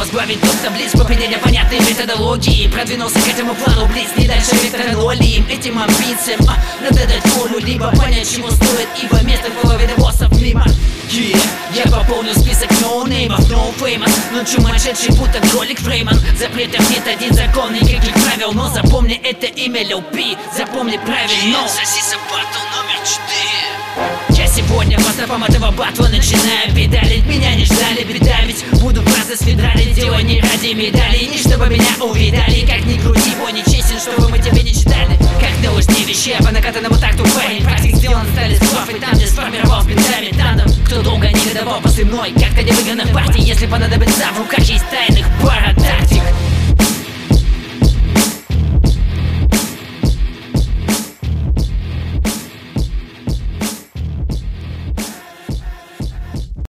возглавить топ таблиц по применению понятной методологии. Продвинулся к этому плану блиц, не дальше электроноли. Этим амбициям надо дать форму, либо понять, чего стоит, ибо место половины боссов мимо. Я пополнил список ноунеймов, ноуфеймос, но чумасшедший будто кролик Фрейман. Запретов нет, один закон, никаких правил, но запомни это имя Лил Пи, запомни правильно. Сосиса батл номер 4. Я сегодня по стопам этого батла начинаю педалить. Меня не ждали, беда, ведь буду фразы свидрали. Дело не ради медалей, не чтобы меня увидали. Как ни крути, бой нечестен, чтобы мы тебе не читали. Как на лыжне вещей, по накатанному такту парень. Практик сделан, стали спрофы там, где сформировал с бинтами тандем. Кто долго не годовал после мной, как-то не выигранных партий. Если понадобится, в руках есть тайных пара тактик.